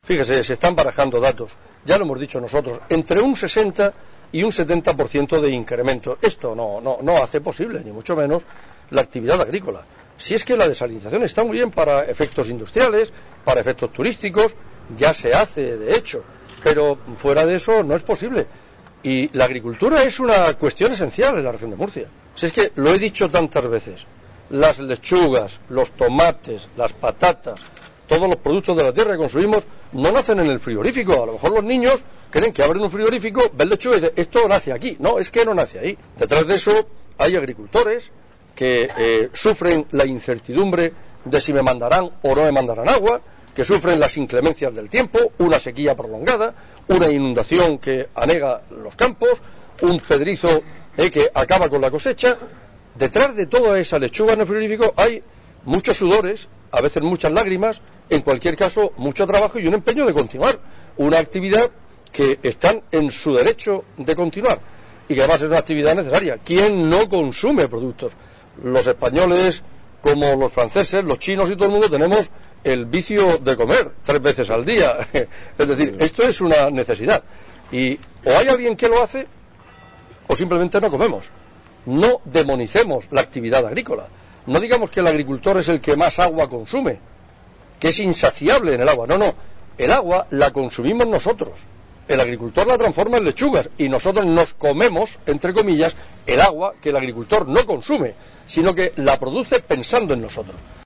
Fíjese, se están barajando datos, ya lo hemos dicho nosotros, entre un 60 y un 70% de incremento. Esto no hace posible, ni mucho menos, la actividad agrícola. Si es que la desalinización está muy bien para efectos industriales, para efectos turísticos, ya se hace, de hecho, pero fuera de eso no es posible. Y la agricultura es una cuestión esencial en la región de Murcia. Si es que lo he dicho tantas veces, las lechugas, los tomates, las patatas, todos los productos de la tierra que consumimos no nacen en el frigorífico. A lo mejor los niños creen que abren un frigorífico, ven lechuga y dicen, esto nace aquí. No, es que no nace ahí. Detrás de eso hay agricultores que sufren la incertidumbre de si me mandarán o no me mandarán agua, que sufren las inclemencias del tiempo, una sequía prolongada, una inundación que anega los campos, un pedrizo que acaba con la cosecha. Detrás de toda esa lechuga en el frigorífico hay muchos sudores, a veces muchas lágrimas, en cualquier caso mucho trabajo y un empeño de continuar una actividad que están en su derecho de continuar y que además es una actividad necesaria. ¿Quién no consume productos? Los españoles, como los franceses, los chinos y todo el mundo, tenemos el vicio de comer 3 veces al día. Es decir, esto es una necesidad. Y o hay alguien que lo hace, o simplemente no comemos. No demonicemos la actividad agrícola. No digamos que el agricultor es el que más agua consume, que es insaciable en el agua. No. El agua la consumimos nosotros. El agricultor la transforma en lechugas y nosotros nos comemos, entre comillas, el agua que el agricultor no consume, sino que la produce pensando en nosotros.